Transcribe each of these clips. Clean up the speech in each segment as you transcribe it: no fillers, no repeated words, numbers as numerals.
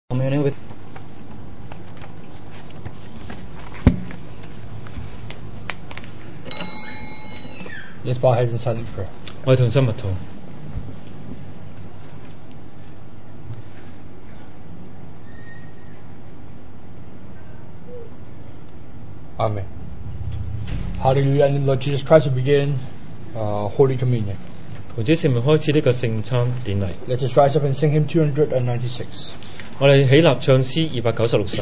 Communion with Let's bow our heads in silent prayer. 我哋同心默禱。 Amen. Hallelujah. In the name of Lord Jesus Christ, we begin Holy Communion. 同主聖名開始呢個聖餐典禮。 Let us rise up and sing hymn 296. 我哋起立唱詩296首。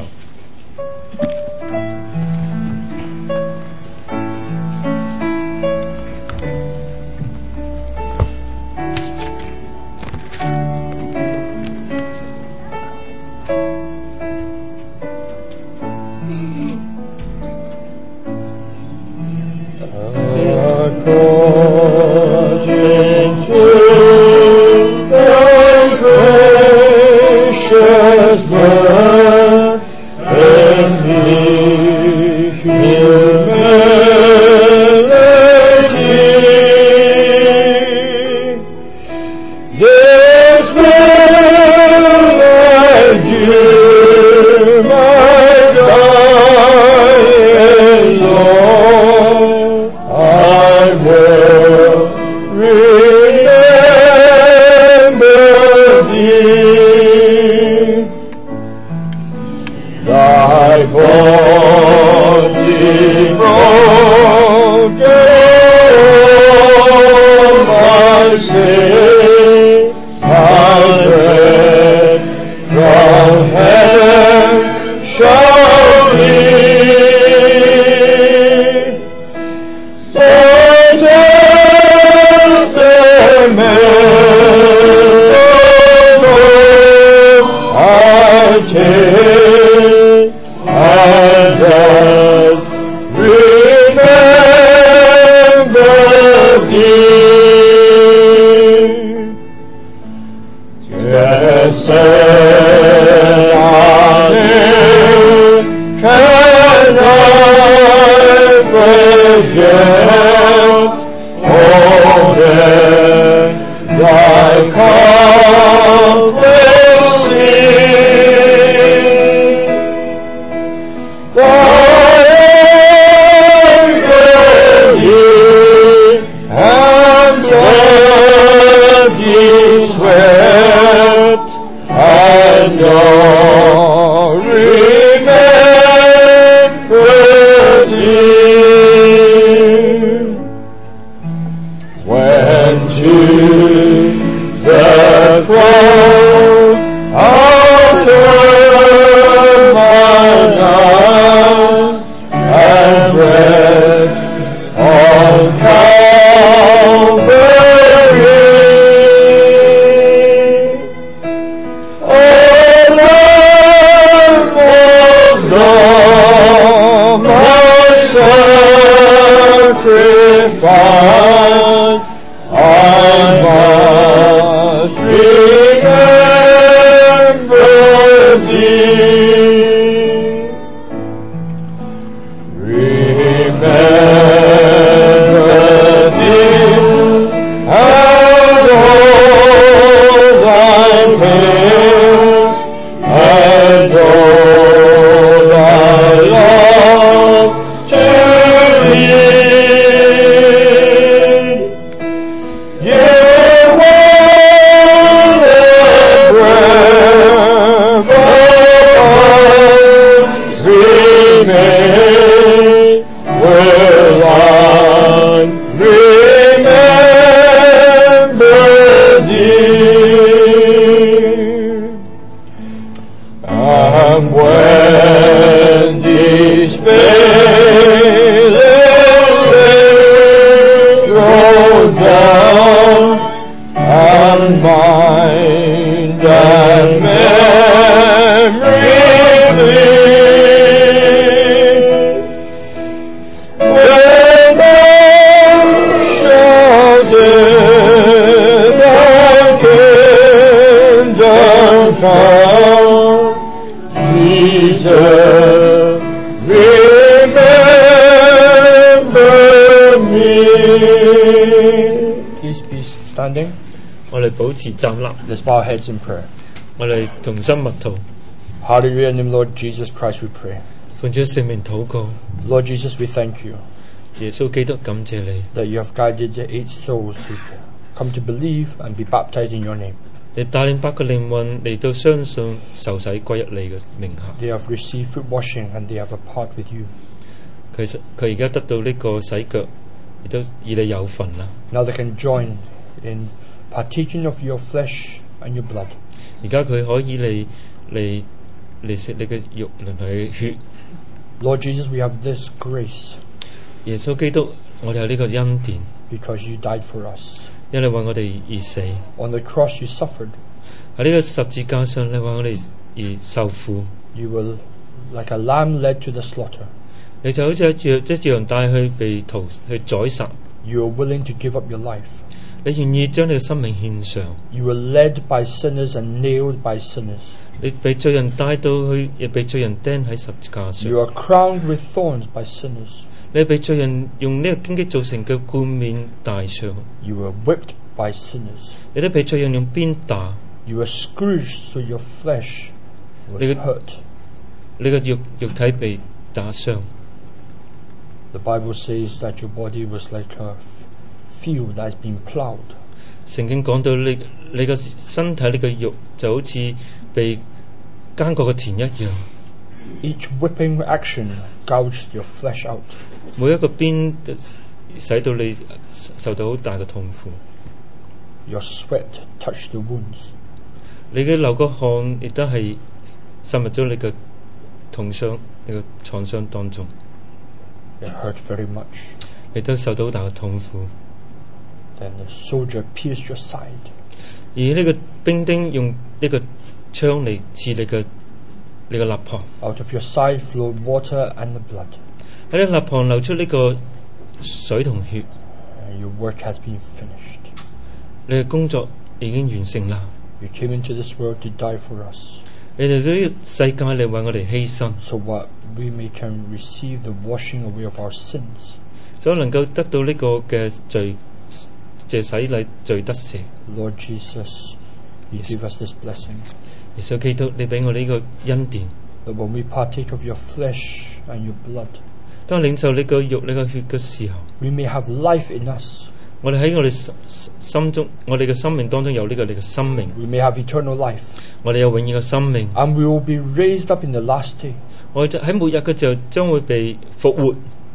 Please be standing. 我哋保持站立。 Let's bow our heads in prayer. 我哋同心默禱。 Hallelujah. In the name of Lord Jesus Christ we pray. 奉主聖名禱告， Lord Jesus, we thank you 耶穌基督感謝你， that you have guided the 8 souls to come to believe and be baptized in your name. 你帶領8個靈魂嚟到相信受洗歸入你嘅名下。 They have received foot washing and they have a part with you. 佢而家得到呢個洗腳，亦都與你有份啦。 Now they can join in partaking of your flesh and your blood. 而家佢可以嚟食你嘅肉同你嘅血。 Lord Jesus, we have this grace 耶穌基督，我哋有呢個恩典， because you died for us. 因為為我哋而死。 On the cross you suffered. 喺呢個十字架上，你為我哋而受苦。 You were like a lamb led to the slaughter. 你就好似一羊帶去被去宰殺。 You were willing to give up your life. 你願意將你嘅生命獻上。 You were led by sinners and nailed by sinners. 你被罪人帶到去，亦被罪人釘喺十字架上。 You are crowned with thorns by sinners. 你被罪人用呢個荊棘造成嘅冠冕戴上。 You were whipped by sinners. 你都被罪人用鞭打。 You were scourged so your flesh was You could- hurt. 你嘅肉體被打傷。 The Bible says that your body was like a field that has been plowed. 聖經講到你個身體，你嘅肉就好似被耕過嘅田一樣。 Each whipping action gouged your flesh out. 每一個鞭使到你受到好大嘅痛苦。 Your sweat touched the wounds. 你嘅流個汗亦都係滲入咗你嘅痛傷、你嘅創傷當中， It hurt very much. 亦都受到好大嘅痛苦。 Then the soldier pierced your side. 而呢個兵丁用呢個槍嚟刺你嘅肋旁， Out of your side flowed water and the blood. 喺你肋旁流出呢個水同血。 And your work has been finished. 你嘅工作已經完成啦。 You came into this world to die for us, 你哋到呢個世界嚟為我哋犧牲， so what we may can receive the washing away of our sins. 所以能夠得到呢個嘅罪洗禮罪得赦。 Lord Jesus, you Yes. give us this blessing, 耶穌基督，你俾我呢個恩典。 that when we partake of your flesh and your blood, 當領受你個肉、你個血嘅時候， we may have life in us. 我哋喺我哋心中，我哋嘅生命當中有呢個你嘅生命， We may have eternal life, 我哋有永遠嘅生命。 and we will be raised up in the last day. 我哋喺末日嘅時候將會被復活。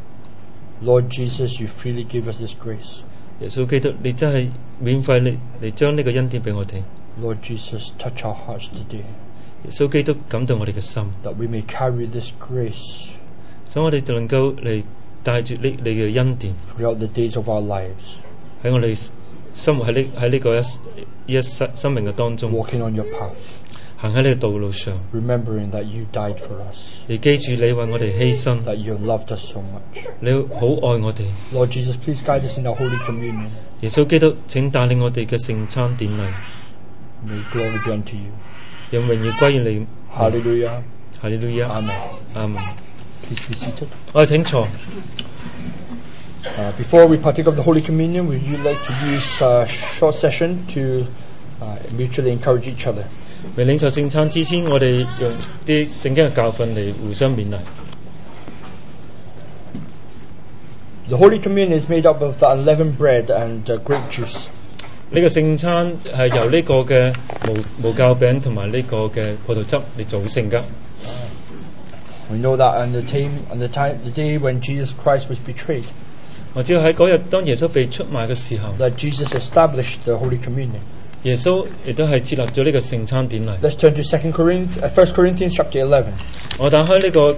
Lord Jesus, you freely give us this grace. 耶穌基督，你真係免費嚟將呢個恩典俾我哋。 Lord Jesus, touch our hearts today, 耶穌基督感動我哋嘅心， that we may carry this grace 所以我哋就能夠嚟帶住你嘅恩典 throughout the days of our lives, 喺我哋生活喺呢個一生命嘅當中， walking on your path, 行喺呢個道路上， remembering that you died for us, 而記住你為我哋犧牲， that you loved us so much. 你好愛我哋。 Lord Jesus, please guide us in our Holy Communion. 耶穌基督，請帶領我哋嘅聖餐典禮， May glory be unto you. 讓榮耀歸於你。 Hallelujah. 哈利路亞， Amen. 阿門。 Please be seated. 我哋請坐。 Before we partake of the Holy Communion, would you like to use a short session to mutually encourage each other? 未領受聖餐之前，我哋用啲聖經嘅教訓嚟互相勉勵。 The Holy Communion is made up of the unleavened bread and grape juice. 呢個聖餐係由呢個嘅無酵餅同埋呢個嘅葡萄汁嚟組成㗎。 We know that on the day when Jesus Christ was betrayed, 我知道喺嗰日當耶穌被出賣嘅時候， that Jesus established the Holy Communion. 耶穌亦都係設立咗呢個聖餐典禮。 Let's turn to 1 Corinthians chapter 11. 我打開呢個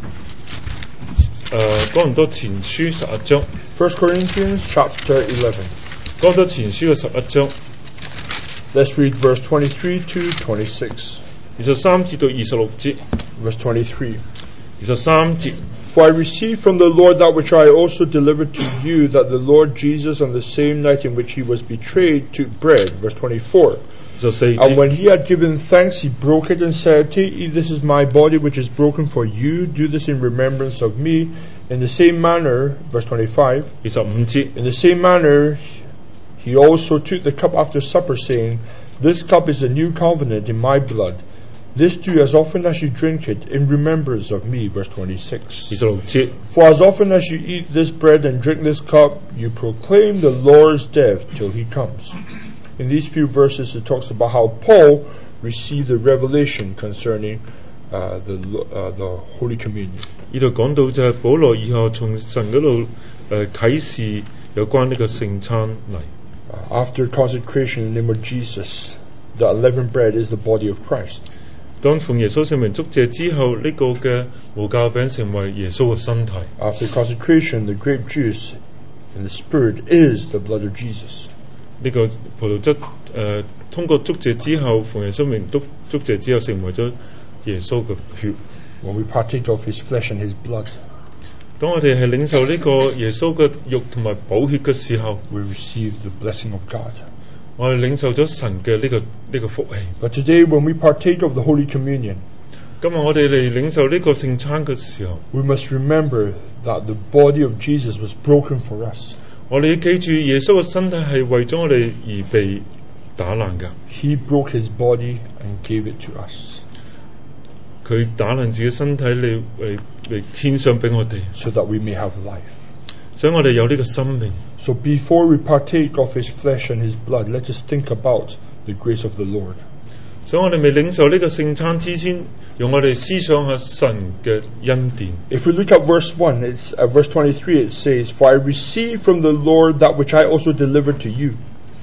哥林多前書11章。 1 Corinthians chapter 11. 哥林多前書嘅11章 Let's read verse 23 to 26. 23節到26節。 Verse 23. 23節。 For I received from the Lord that which I also delivered to you, that the Lord Jesus on the same night in which he was betrayed took bread. Verse 24. 24 And 節。 when he had given thanks, he broke it and said, Take, eat, this is my body which is broken for you. Do this in remembrance of me. In the same manner, verse 25, 25節。 in the same manner, he also took the cup after supper, saying, This cup is the new covenant in my blood. This do as often as you drink it in remembrance of me. Verse 26. 26節， For as often as you eat this bread and drink this cup, you proclaim the Lord's death till he comes. In these few verses, it talks about how Paul received the revelation concerning the Holy Communion. 呢度講到就係保羅以後從神嗰度啟示有關呢個聖餐禮。 After consecration in the name of Jesus, the unleavened bread is the body of Christ. 當奉耶穌聖名祝謝之後，呢、個嘅無酵餅成為耶穌嘅身體。 After consecration, the grape juice and the Spirit is the blood of Jesus. 呢個葡萄汁通過祝謝之後，奉耶穌名祝謝之後，成為咗耶穌嘅血。 When we partake of His flesh and His blood, 當我哋係領受呢個耶穌嘅肉同埋寶血嘅時候， we receive the blessing of God. 我哋領受咗神嘅呢個福氣。 But today, when we partake of the Holy Communion, 今日我哋嚟領受呢個聖餐嘅時候， we must remember that the body of Jesus was broken for us. 我哋要記住耶穌嘅身體係為咗我哋而被打爛㗎。 He broke His body and gave it to us, 佢打爛自己身體嚟獻上俾我哋， so that we may have life. 所以我哋有呢個生命。 So before we partake of His flesh and His blood, let us think about the grace of the Lord. 所以我哋未領受呢個聖餐之前，用我哋思想下神嘅恩典。 If we look at verse 1, it's verse 23, it says, For I received from the Lord that which I also delivered to you.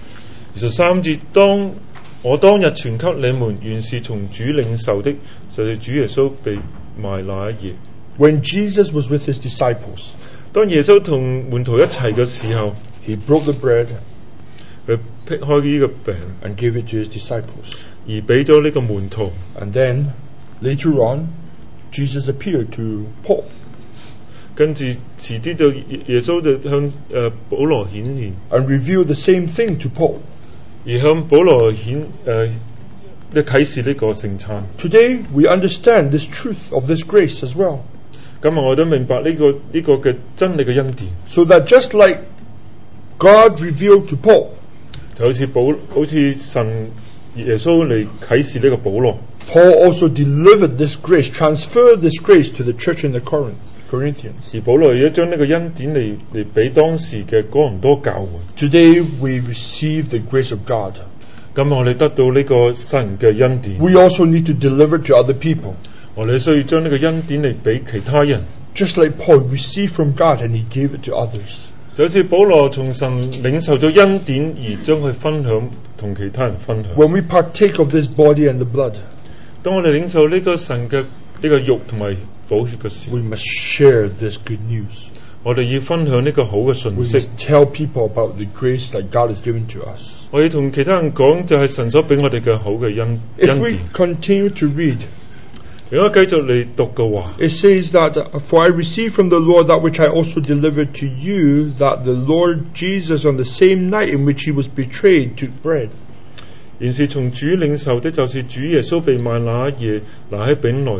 23節，我當日傳給你們，原是從主領受的，就是主耶穌被賣那一夜。 When Jesus was with His disciples, 當耶穌同門徒一齊嘅時候， He broke the bread 佢劈開呢個餅， and gave it to His disciples. 而俾咗呢個門徒。 And then, later on, Jesus appeared to Paul. 跟住遲啲就耶穌就向保羅顯現， And revealed the same thing to Paul. 而向保羅啟示呢個聖餐。 Today, we understand this truth of this grace as well. 今日我都明白呢個嘅真理嘅恩典， So that just like God revealed to Paul, 就好似神耶穌嚟啟示呢個保羅， Paul also delivered this grace, transferred this grace to the church in the Corinthians. 而保羅亦都將呢個恩典嚟俾當時嘅哥林多教會。 Today, we receive the grace of God. 今日我哋得到呢個神嘅恩典， We also need to deliver to other people. 我哋需要將呢個恩典嚟俾其他人， Just like Paul received from God and he gave it to others. 就好似保羅從神領受咗恩典而將佢分享同其他人分享。 When we partake of this body and the blood, 當我哋領受呢個神嘅呢個肉同埋寶血嘅時候， we must share this good news. 我哋要分享呢個好嘅 We 訊息。 must tell people about the grace that God has given to us. 我要同其他人講，就係神所俾我哋嘅好嘅恩 If we 典。 continue to read, 如果繼續嚟讀嘅話， it says that, For I received from the Lord that which I also delivered to you, that the Lord Jesus on the same night in which he was betrayed took bread. 原是從主領受的，就是主耶穌被賣那一夜，拿起餅來。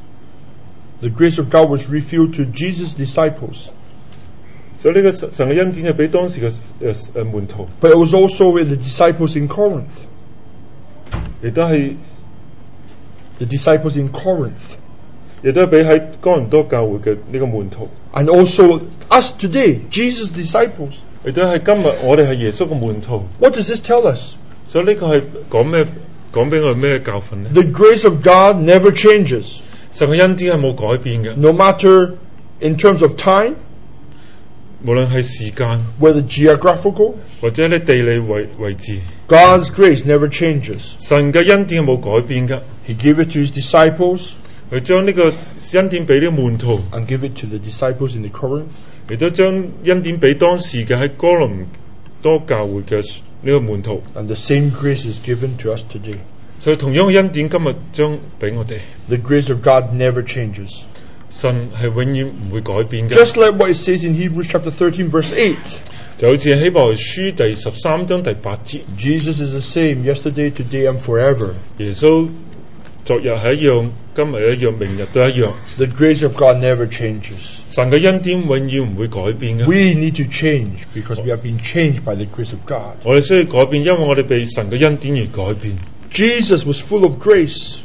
The grace of God was revealed to Jesus' disciples, 所以呢個神嘅恩典係俾當時嘅門徒， but it was also with the disciples in Corinth. 亦都係 The disciples in Corinth. 亦都係俾喺哥林多教會嘅呢個門徒， And also us today, Jesus' disciples. 亦都係今日我哋係耶穌嘅門徒。 What does this tell us? 所以呢個係講俾我哋咩教訓呢？ The grace of God never changes. 神嘅恩典係冇改變嘅， No matter in terms of time, 無論係時間 whether geographical, 或者啲地理位置， God's grace never changes. 神嘅恩典係冇改變嘅。 He gave it to his disciples 佢將呢個恩典俾呢個門徒， and gave it to the disciples in the Corinth. 亦都將恩典俾當時嘅喺哥林多教會嘅呢個門徒。 And the same grace is given to us today. 所以同樣嘅恩典今日將俾我哋。 The grace of God never changes. 神係永遠唔會改變嘅， Just like what it says in Hebrews chapter 13 verse 8. 就好似希伯來書第13章第8節， Jesus is the same yesterday, today and forever. 耶穌昨日係一樣，今日一樣，明日都一樣。 The grace of God never changes. 神嘅恩典永遠唔會改變嘅。 We need to change because we have been changed by the grace of God. 我哋需要改變，因為我哋被神嘅恩典而改變。 Jesus was full of grace.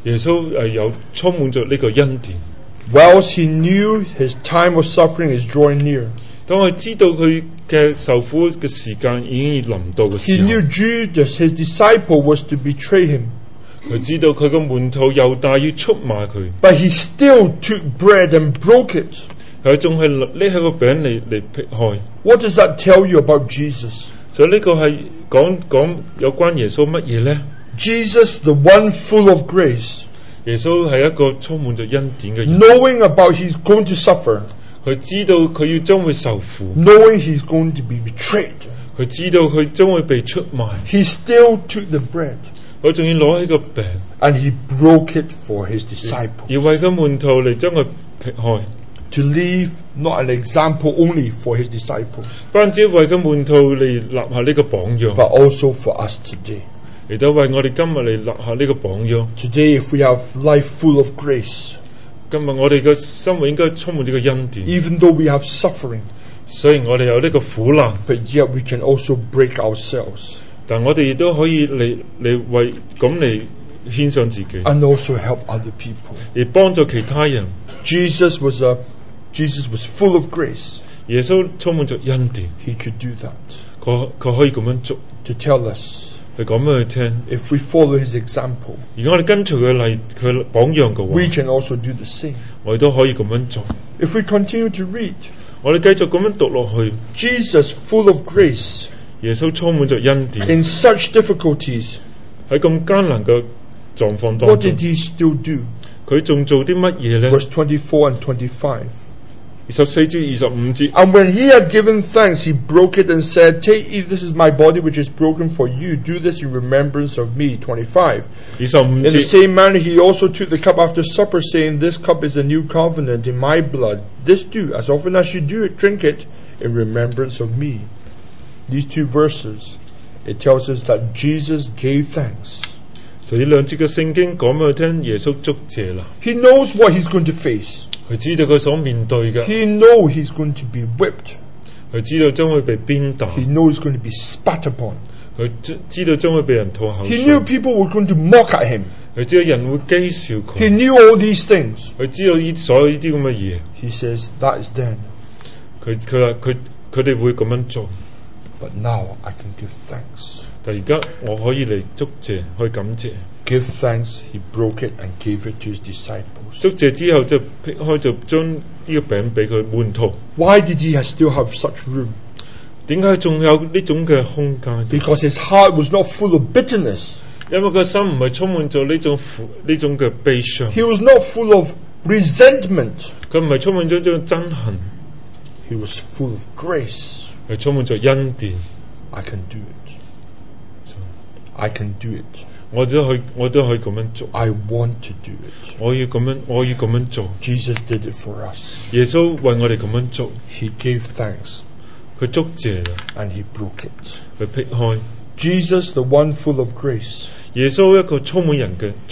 耶穌有充滿咗呢個恩典。 Whilst he knew his time of suffering is drawing near, 當佢知道佢嘅受苦嘅時間已經臨到嘅 he 時候， knew Judas, his disciple, was to betray him. 佢知道佢個門徒猶大要出賣佢， But he still took bread and broke it. 佢仲係拎起個餅嚟劈開。 What does that tell you about Jesus? 所以呢個係講有關耶穌乜嘢呢？ Jesus, the one full of grace, 耶穌係一個充滿咗恩典嘅人， knowing about he's going to suffer, 佢知道佢要將會受苦， knowing he's going to be betrayed, 佢知道佢將會被出賣， he still took the bread 佢仲要攞起個餅， and he broke it for his disciples, 而為佢門徒嚟將佢劈開， to leave not an example only for his disciples, 不單止為佢門徒嚟立下呢個榜樣， but also for us today. 亦都為我哋今日嚟立下呢個榜樣。 Today, if we have life full of grace, 今日我哋嘅生活應該充滿呢個恩典， even though we have suffering, 雖然我哋有呢個苦難， but yet we can also break ourselves 但我哋亦都可以嚟為咁嚟獻上自己， and also help other people. 而幫助其他人。 Jesus was full of grace. 耶穌充滿咗恩典， He could do that 佢可以咁樣做， to tell us 嚟講俾佢聽。 if we follow his example, 如果我哋跟隨佢榜樣嘅 we 話， can also do the same. 我哋都可以咁樣做。 If we continue to read, 我哋繼續咁樣讀落去， Jesus full of grace 耶穌充滿咗恩典， in such difficulties, 喺咁艱難嘅狀況當 what 中 did，he still do? 佢仲做啲乜嘢呢？ Verse 24 and 25. 24至25節， And when he had given thanks, he broke it and said, Take, eat, this is my body which is broken for you. Do this in remembrance of me. 25. 25 In the 節， same manner, he also took the cup after supper, saying, This cup is a new covenant in my blood. This do, as often as you do it, drink it in remembrance of me. These two verses, it tells us that Jesus gave thanks. 所以呢兩節嘅聖經講俾佢聽，耶穌祝謝啦。 He knows what he's going to face. 佢知道佢所面對嘅， He knows he's going to be whipped. 佢知道將會被鞭打， He knows he's going to be spat upon. 佢知道將會被人吐口 He 水， knew people were going to mock at him. 佢知道人會譏笑 He 佢， knew all these things. 佢知道所有呢啲咁嘅嘢。 He says, That is then. 佢話佢哋會咁樣做， But now I can give thanks. 但而家我可以嚟祝謝，可以感謝。 Give thanks, he broke it and gave it to his disciples. 祝謝之後就劈開，就將呢個餅俾佢門徒。 Why did he still have such room? 點解仲有呢種嘅空間？ Because his heart was not full of bitterness. 因為個心唔係充滿咗呢種苦，呢種嘅悲傷， He was not full of resentment. 佢唔係充滿咗呢種憎恨， He was full of grace. 係充滿咗恩典。 I can do it. I can do it. 我都可以咁樣做， I want to do it. 我要咁樣做。 Jesus did it for us. 耶穌為我哋咁樣做， He gave thanks 佢祝謝啦， and he broke it. 佢劈開。 Jesus, the one full of grace, 耶穌一個充滿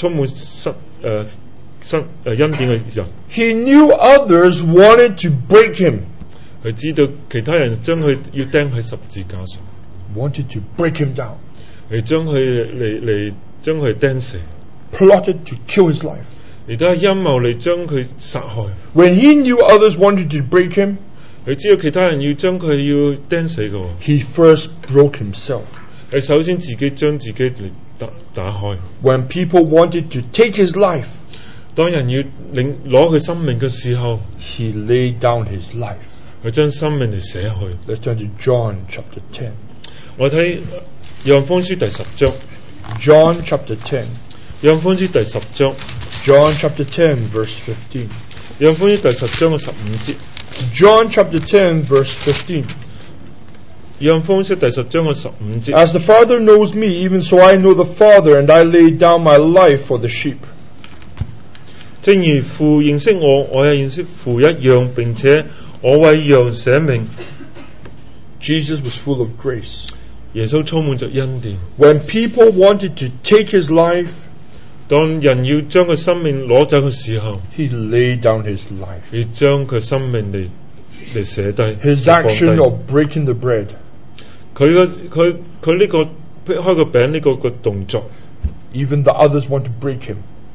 恩典嘅人， he knew others wanted to break him, 佢知道其他人將佢要釘喺十字架上， wanted to break him down, 嚟將佢釘死， plotted to kill his life. 亦都係陰謀嚟將佢殺害。 When he knew others wanted to break him, 佢知道其他人要將佢要釘死嘅， he first broke himself. 佢首先自己將自己嚟打開。 When people wanted to take his life, 當人要攞佢生命嘅時候， he laid down his life. 佢將生命嚟捨去。 Let's turn to John chapter 10. 我睇約翰福音書第10章， John chapter 10. 約翰福音書第10章， John chapter 10 verse 15. 約翰福音書第10章嘅15節， John chapter 10 verse 15. 約翰福音書第10章嘅15節。 As the Father knows me, even so I know the Father, and I lay down my life for the sheep. 正如父認識我，我也認識父一樣，並且我為羊捨命。 Jesus was full of grace. 耶穌充滿着恩典。 When people wanted to take his life, 當人要將佢生命攞走嘅時候， he laid down his life. 要將佢生命嚟捨低。 His 放低 action of breaking the bread, 佢呢個劈開個餅呢個動作， even the others want to break him.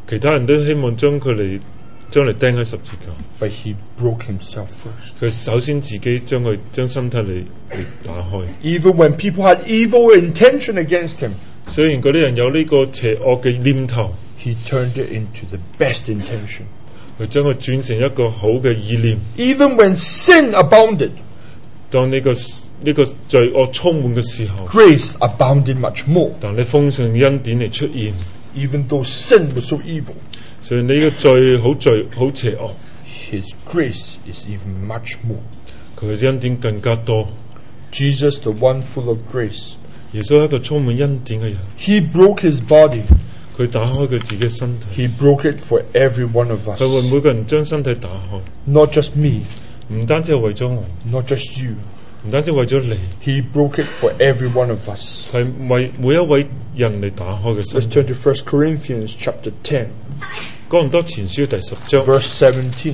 其他人都希望將嚟釘喺十字架， but he broke himself first. 佢首先自己將身體嚟打開。 Even when people had evil intention against him, 雖然嗰啲人有呢個邪惡嘅念頭， he turned it into the best intention. 佢將佢轉成一個好嘅意念。 Even when sin abounded, 當呢個罪惡充滿嘅時候， grace abounded much more. 但你豐盛恩典嚟出現， Even though sin was so evil, 雖然你嘅罪好邪惡， his grace is even much more. 佢嘅恩典更加多。 Jesus, the one full of grace, 耶穌係一個充滿恩典嘅人， he broke his body. 佢打開佢自己身體， He broke it for every one of us. 佢為每個人將身體打開， Not just me, 唔單止係為咗我， not just you. 唔單止為咗你， He broke it for every one of us. 係為每一位人嚟打開嘅身 Let's 體。 turn to 1 Corinthians chapter 10, 哥林多前書第10章 verse 17.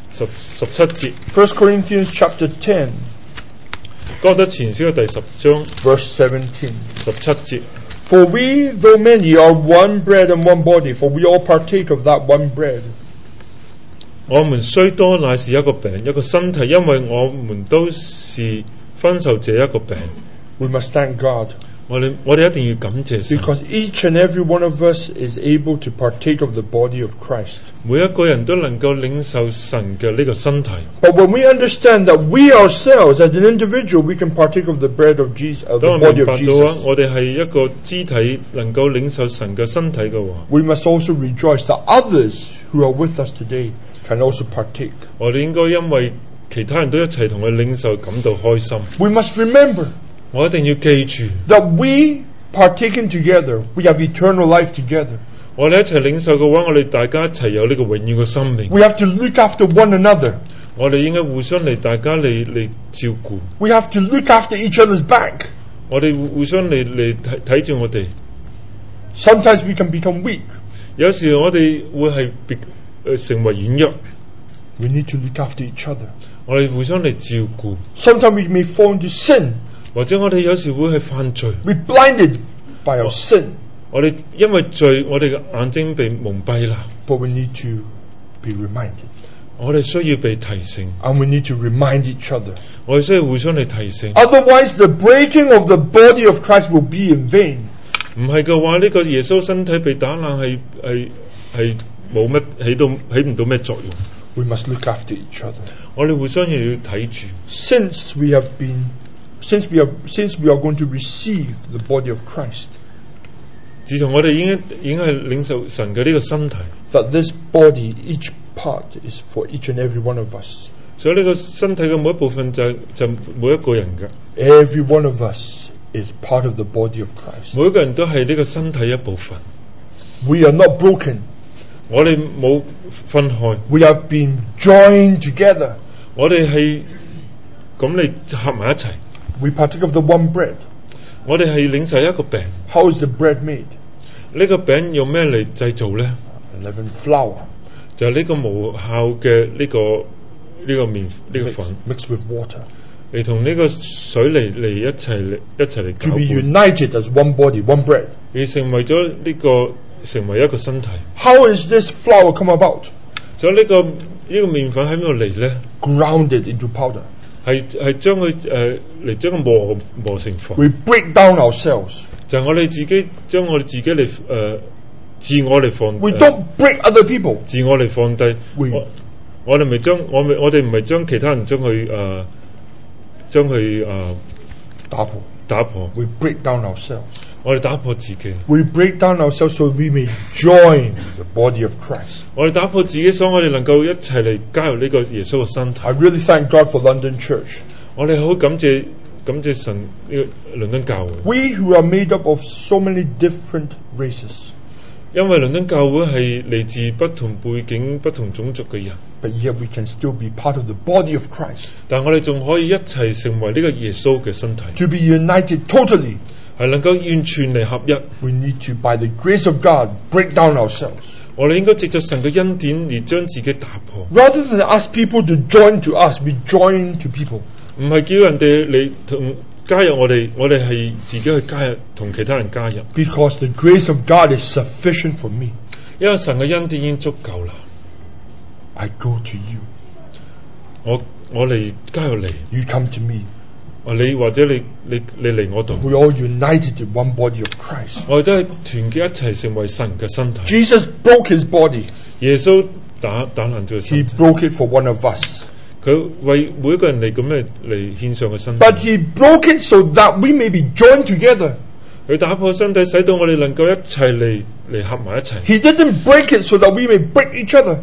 17節， 1 Corinthians chapter 10, 哥林多前書第10章 verse 17. 17節。 For we, though many, are one bread and one body, for we all partake of that one bread. 我們雖多，乃是一個餅，一個身體，因為我們都是分受這一個餅。 We must thank God, 我哋一定要感謝神， because each and every one of us is able to partake of the body of Christ. 每一個人都能夠領受神嘅呢個身體。 But when we understand that we ourselves, as an individual, we can partake of the bread of Jesus, of 當 the 我 body 明白 of 到啊， Jesus, 我哋係一個肢體，能夠領受神嘅身體嘅話， we must also rejoice that others who are with us today can also partake. 我哋應該因為其他人都一齊同佢領受感到開心。 We must remember 我一定要記住， that we partaking together, we have eternal life together. 我哋一齊領受嘅話，我哋大家一齊有呢個永遠嘅生命。 We have to look after one another. 我哋應該互相嚟，大家嚟照顧。 We have to look after each other's back. 我哋互相嚟睇住我哋。 Sometimes we can become weak. 有時我哋會係成為軟弱， We need to look after each other. 我哋互相嚟照顧。 Sometimes we may fall into sin. 或者我哋有時會係犯罪， We're blinded by our sin. 我哋因為罪，我哋嘅眼睛被蒙蔽啦。 But we need to be reminded. 我哋需要被提醒， And we need to remind each other. 我哋需要互相嚟提醒。 Otherwise, the breaking of the body of Christ will be in vain. 唔係嘅話，呢個耶穌身體被打爛係冇乜起唔到咩作用。 We must look after each other. 我哋互相要睇住。 Since we are going to receive the body of Christ, 自從我哋已經係領受神嘅呢個身體， that this body, each part is for each and every one of us. 所以呢個身體嘅每一部分就每一個人嘅， Every one of us is part of the body of Christ. 每一個人都係呢個身體一部分。 We are not broken. 我哋冇分開， We have been joined together. 我哋係咁嚟合埋一齊。 We partake of the one bread. 我哋係領受一個餅， How is the bread made? 呢個餅用咩嚟製造呢？ Unleavened flour 就係呢個無效嘅呢個麵呢個粉， mixed with water 嚟同呢個水嚟一齊嚟 to 攪 be 拌， united as one body, one bread. 而成為咗成為一個身體。 How is this flour come about? 所以呢個麵粉喺邊度嚟呢？ Grounded into powder. 係將佢將佢磨成粉， We break down ourselves. 就係我哋自己將我哋自己嚟自我嚟放 We don't break other people. 自我嚟放低。 We 我哋唔係將其他人將佢打破， We break down ourselves. 我哋打破自己， We break down ourselves so we may join the body of Christ. 我哋打破自己，所以我哋能夠一齊嚟加入呢個耶穌嘅身體。 I really thank God for London Church. 我哋好感謝神呢個倫敦教會， We who are made up of so many different races, 因為倫敦教會係嚟自不同背景、不同種族嘅人， but yet we can still be part of the body of Christ. 但我哋仲可以一齊成為呢個耶穌嘅身體， To be united totally, 係能夠完全嚟合一。 we need to, by the grace of God, break down ourselves. 我哋應該藉着神嘅恩典而將自己打破， Rather than ask people to join to us, we join to people. 唔係叫人哋嚟同加入我哋係自己去加入同其他人加入。 Because the grace of God is sufficient for me. 因為神嘅恩典已經足夠啦。 I go to you. 我嚟加入嚟， You come to me. 你或者你嚟我度， We all united in one body of Christ. 我哋都係團結一齊成為神嘅身體。 Jesus broke his body. 耶穌打爛咗個 He 身體， broke it for one of us. 佢為每一個人嚟咁樣嚟獻上個身體。 But he broke it so that we may be joined together. 佢打破身體，使到我哋能夠一齊嚟合埋一齊。 He didn't break it so that we may break each other.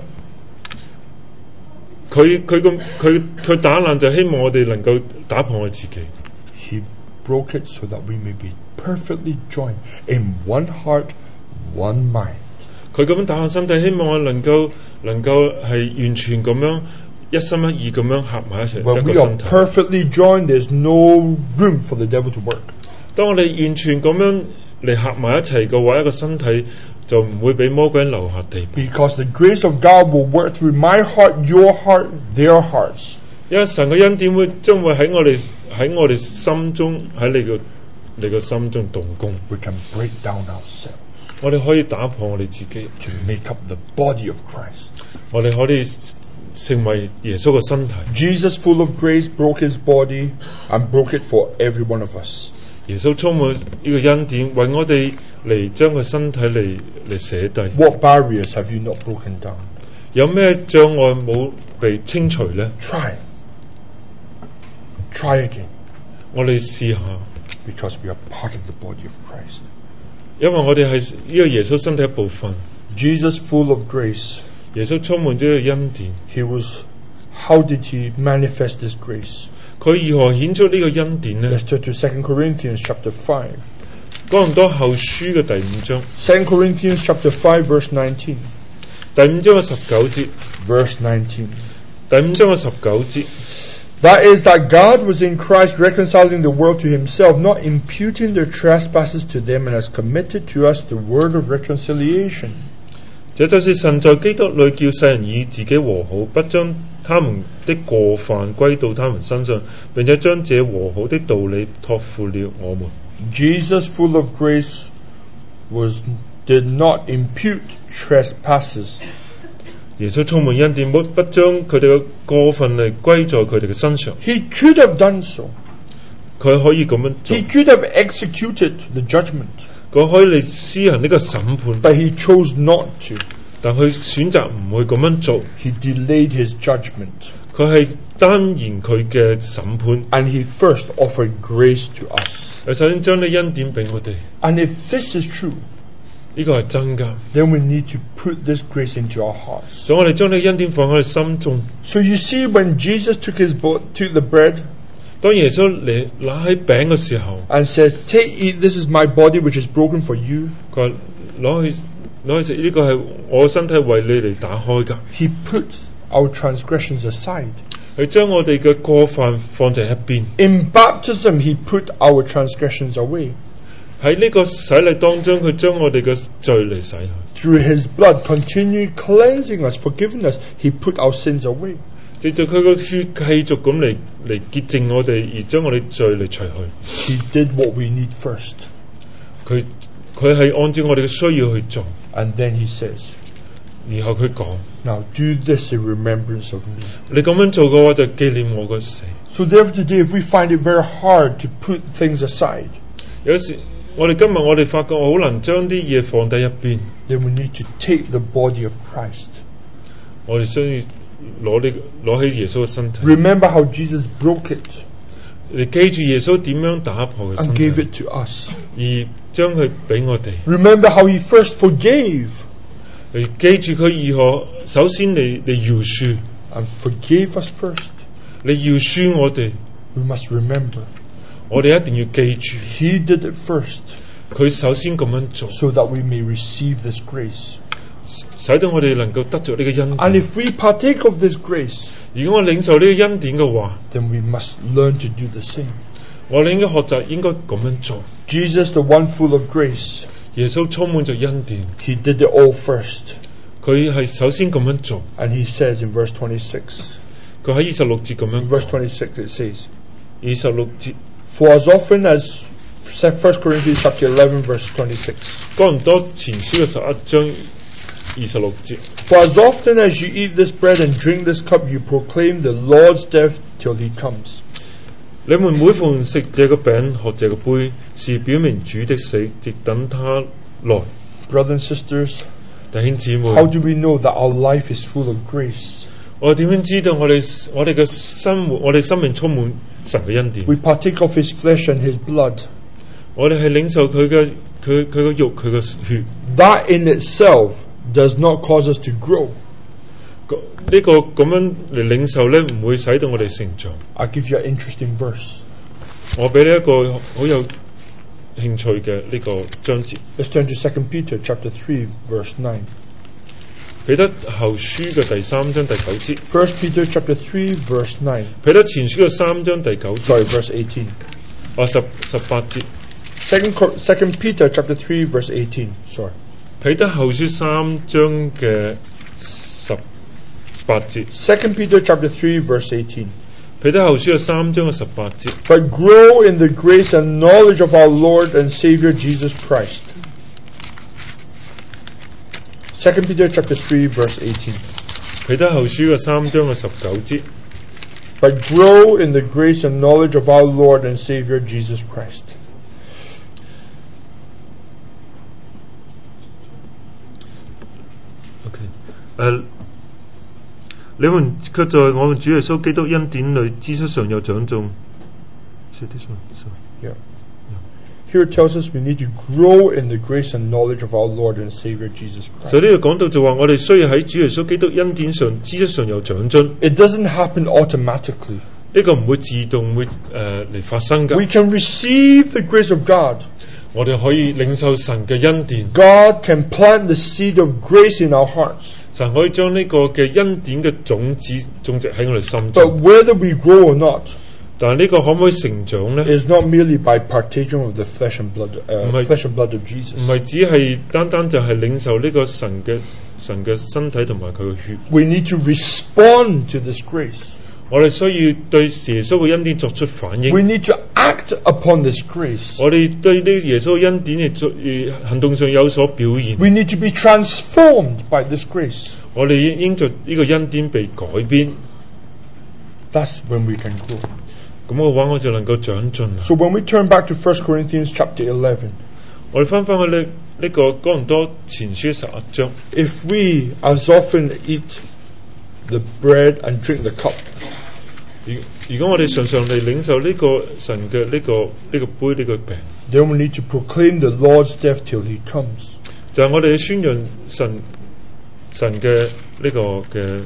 佢打爛就希望我哋能夠打破我自己。 He broke it so that we may be perfectly joined in one heart, one mind. 佢咁樣打爛身體，希望我能夠係完全咁樣一心一意咁樣合埋一齊 When 一 we 個 are 身體。 perfectly joined, there's no room for the devil to work. 當我哋完全咁樣嚟合埋一齊嘅話，一個身體就唔會俾魔鬼留下地步。 Because the grace of God will work through my heart, your heart, their hearts. 因為神嘅恩典將會喺我哋心中，喺你個心中動工。 We can break down ourselves 我哋可以打破我哋自己， to make up the body of Christ. 我哋可以成為耶穌嘅身體。 Jesus, full of grace, broke his body and broke it for every one of us. 耶穌充滿呢個恩典，為我哋嚟將個身體嚟寫低。 What barriers have you not broken down? 有咩障礙冇被清除呢？ Try. Try again. 我哋試下， Because we are part of the body of Christ. 因為我哋係呢個耶穌身體一部分。 Jesus, full of grace, 耶穌充滿咗呢個恩典， how did he manifest this grace? 佢如何顯出呢個恩典呢？ Let's turn to 2 Corinthians chapter 5. 哥林多後書嘅第5章， 2 Corinthians chapter 5 verse 19. 第5章嘅19節， Verse 19. 第5章嘅19節。 That is that God was in Christ reconciling the world to himself, not imputing their trespasses to them, and has committed to us the word of reconciliation. 這就是神在基督裏叫世人與自己和好，不將他們的過犯歸到他們身上，並且將這和好的道理託付了我們。 Jesus, full of grace, did not impute trespasses. 耶穌充滿恩典，不將佢哋嘅過分嚟歸在佢哋嘅身上。 He could have done so. 佢可以咁樣做， He could have executed the judgment, 佢可以嚟施行呢個審判， but he chose not to. 但佢選擇唔會咁樣做。 He delayed his judgment, 佢係單言佢嘅審判， and he first offered grace to us. 佢首先將呢恩典俾我哋。 And if this is true, 呢個係真㗎， then we need to put this grace into our hearts. 所以我哋將呢恩典放喺我哋心中。 So you see, when Jesus took the bread 當耶穌嚟拿起餅嘅時候， and said, "Take, eat, this is my body which is broken for you," 佢話攞去食，呢個係我身體為你嚟打開㗎。 he put our transgressions aside. 佢將我哋嘅過犯放在一邊。 In baptism, he put our transgressions away. 喺呢個洗禮當中，佢將我哋嘅罪嚟洗去。 Through his blood, continually cleansing us, forgiving us, he put our sins away. 藉着佢個血繼續咁嚟潔淨我哋，而將我哋罪嚟除去。 He did what we need first. 佢係按照我哋嘅需要去做， And then he says, 然後佢講： "Now do this in remembrance of me." 你咁樣做嘅話，就紀念我嘅死。 So therefore today, if we find it very hard to put things aside, 有時我哋發覺好難將啲嘢放低一邊， then we need to take the body of Christ. 我哋需要攞起耶穌嘅身體。 Remember how Jesus broke it 你記住耶穌點樣打破嘅 and 身 gave 體， it to us. 而將佢俾我哋。 Remember how he first forgave 你記住佢如何首先你饒恕， and forgave us first. 你饒恕我哋， We must remember 我哋一定要記住， he did it first 佢首先咁樣做， so that we may receive this grace. 使到我哋能夠得着呢個恩 And 典。 if we partake of this grace, 如果我領受呢個恩典嘅話， then we must learn to do the same. 我哋應該學習應該咁樣做。 Jesus, the one full of grace, 耶穌充滿咗恩典， he did it all first. 佢係首先咁樣做。 And he says in verse 26, 佢喺26節咁樣 in verse 26 it says, 26節， "For as often as," 1 Corinthians chapter 11 verse 26, 哥林多前書嘅11章 26節。 For as often as you eat this bread and drink this cup, you proclaim the Lord's death till he comes. 你們每逢食這個餅、喝這個杯，是表明主的死，直等他來。 Brothers and sisters, 弟兄姊妹， how do we know that our life is full of grace? 我哋點樣知道我哋嘅生活，我哋生命充滿神嘅恩典？ We partake of his flesh and his blood. 我哋係領受佢嘅肉、佢嘅血。 That in itself does not cause us to grow. 呢個咁樣嚟領受咧，唔會使到我哋成長。 I'll give you an interesting verse. 我俾你一個好有興趣嘅呢個章節。 Let's turn to 2 Peter chapter 3, verse 9. 彼得後書嘅第3章第9節。 1 Peter chapter 3, verse 9. 彼得前書嘅3章第9節。 Sorry, verse 18. 18節。 2 Peter chapter 3, verse 18. Sorry. 彼得後書3章嘅18節。 2 Peter chapter 3, verse 18. 彼得後書嘅3章嘅18節。 But grow in the grace and knowledge of our Lord and Savior Jesus Christ. 2 Peter chapter 3, verse 18. 彼得後書嘅3章嘅19節。 But grow in the grace and knowledge of our Lord and Savior Jesus Christ. OK， 你們卻在我們主耶穌基督恩典裏知識上有長進。 Yeah. Here it tells us we need to grow in the grace and knowledge of our Lord and Savior Jesus Christ. 所以呢度講到就話我哋需要喺主耶穌基督恩典上知識上有長進。 It doesn't happen automatically. 呢個唔會自動會嚟發生㗎。 We can receive the grace of God. 我哋可以領受神嘅恩典。 God can plant the seed of grace in our hearts. 神可以將呢個嘅恩典嘅種子種植喺我哋心 But 中。 whether we grow or not, 但係呢個可唔可以成長呢？ is not merely by partaking of the flesh and blood of Jesus. 唔係只係單單就係領受呢個神嘅身體同埋佢嘅血。 We need to respond to this grace. 我哋需要對耶穌嘅恩典作出反應。 We need to act upon this grace. 我哋對呢耶穌嘅恩典嘅行動上有所表現。 We need to be transformed by this grace. 我哋應在呢個恩典被改變。 That's when we can grow. 咁嘅話，我就能夠長進啦。 So when we turn back to 1 Corinthians chapter 11, 我哋翻返去呢個哥林多前書11章。 if we as often eat the bread and drink the cup, 如果我哋常常嚟領受呢個神嘅呢個杯呢個餅， then we need to proclaim the Lord's death till he comes. 就係我哋宣揚神嘅呢個嘅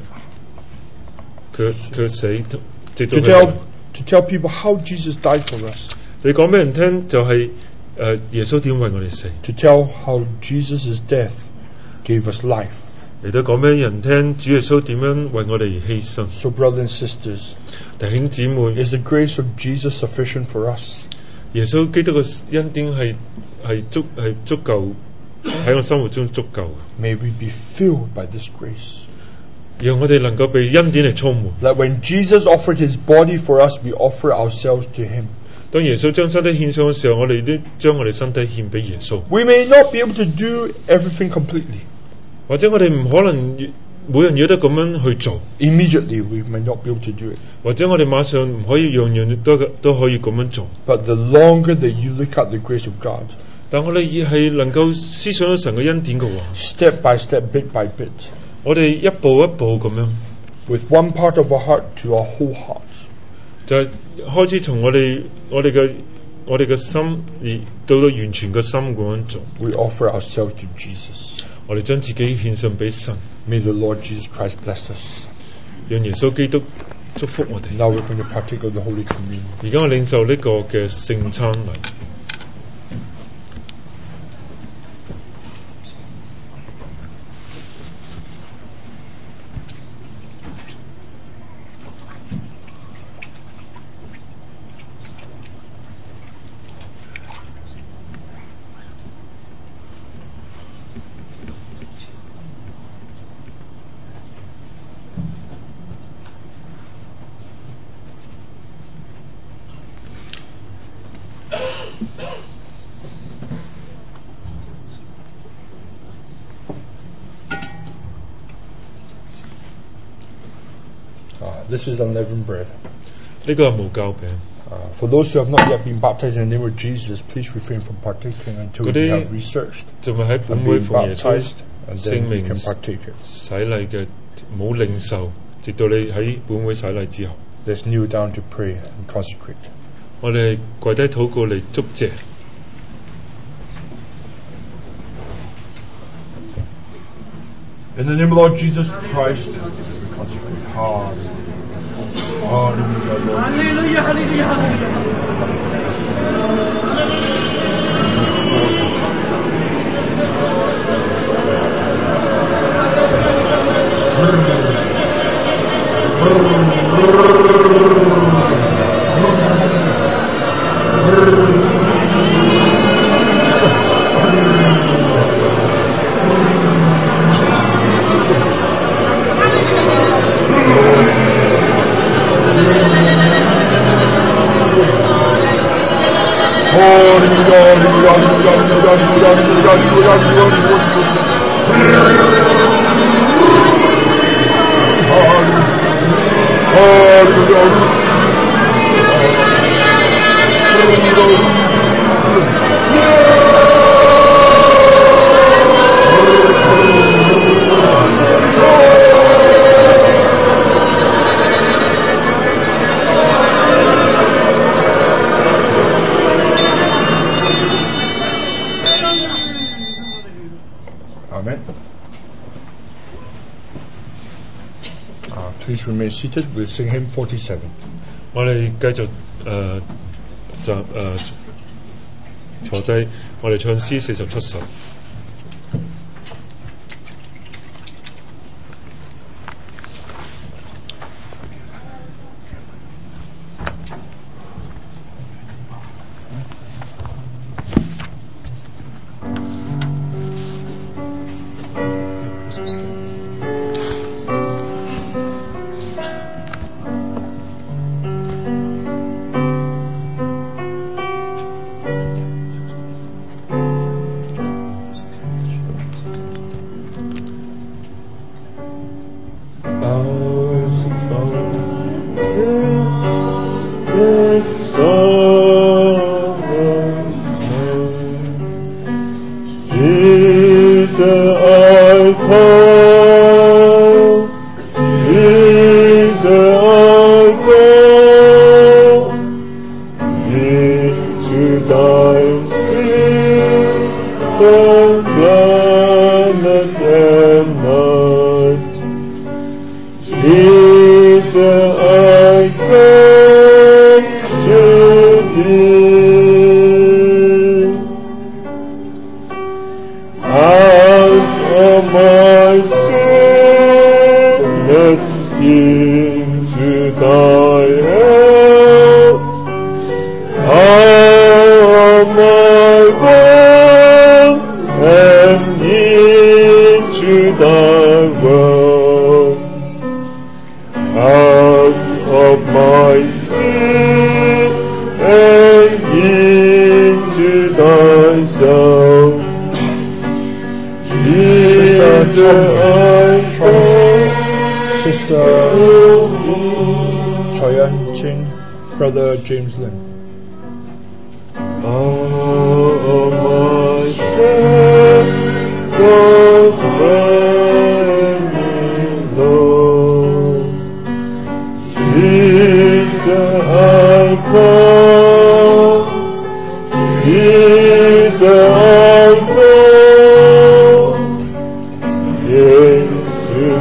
佢死，直到佢 To tell people how Jesus died for us. 你講俾人聽就係耶穌點為我哋死， To tell how Jesus' death gave us life. 嚟到講俾人聽主耶穌點樣為我哋而犧牲。 So brothers and sisters, 弟兄姊妹， is the grace of Jesus sufficient for us? 耶穌基督嘅恩典係足夠喺我生活中足夠， May we be filled by this grace. 讓我哋能夠被恩典嚟充滿。 That when Jesus offered his body for us, we offer ourselves to him. 當耶穌將身體獻上嘅時候，我哋都將我哋身體獻俾耶穌。 We may not be able to do everything completely. 或者我哋唔可能每樣嘢都咁樣去做， Immediately, we may not be able to do it. 或者我哋馬上唔可以樣樣都可以咁樣做。 But the longer that you look at the grace of God, 但我哋係能夠思想到神嘅恩典嘅話， step by step, bit by bit, 我哋一步一步咁樣， with one part of our heart to our whole heart, 就係開始從我哋嘅心而到完全嘅心咁樣做。 we offer ourselves to Jesus. 我哋將自己獻上俾神， May the Lord Jesus Christ bless us. 讓耶穌基督祝福我哋。 Now we're going to partake of the Holy Communion. 而家我領受呢個嘅聖餐禮。 This is unleavened bread. 呢個係無酵餅。 For those who have not yet been baptized in the name of Jesus, please refrain from partaking until you have researched 就係喺本 and 會 been 奉耶穌 baptized, and 聖 then you 名 can partake it. 洗禮嘅，冇領受，直到你喺本會洗禮之後。 Let's kneel down to pray and consecrate. 我哋跪低禱告嚟祝謝。 In the name of Lord Jesus Christ, consecrate. Hallelujah. Hallelujah, hallelujah, Amen. Please remain seated. We'll sing hymn 47. 我哋繼續坐低，我哋唱詩47首。 Brother James Lim. Oh, my shepherd, Lord, Jesus I come, Jesus I come, yes, you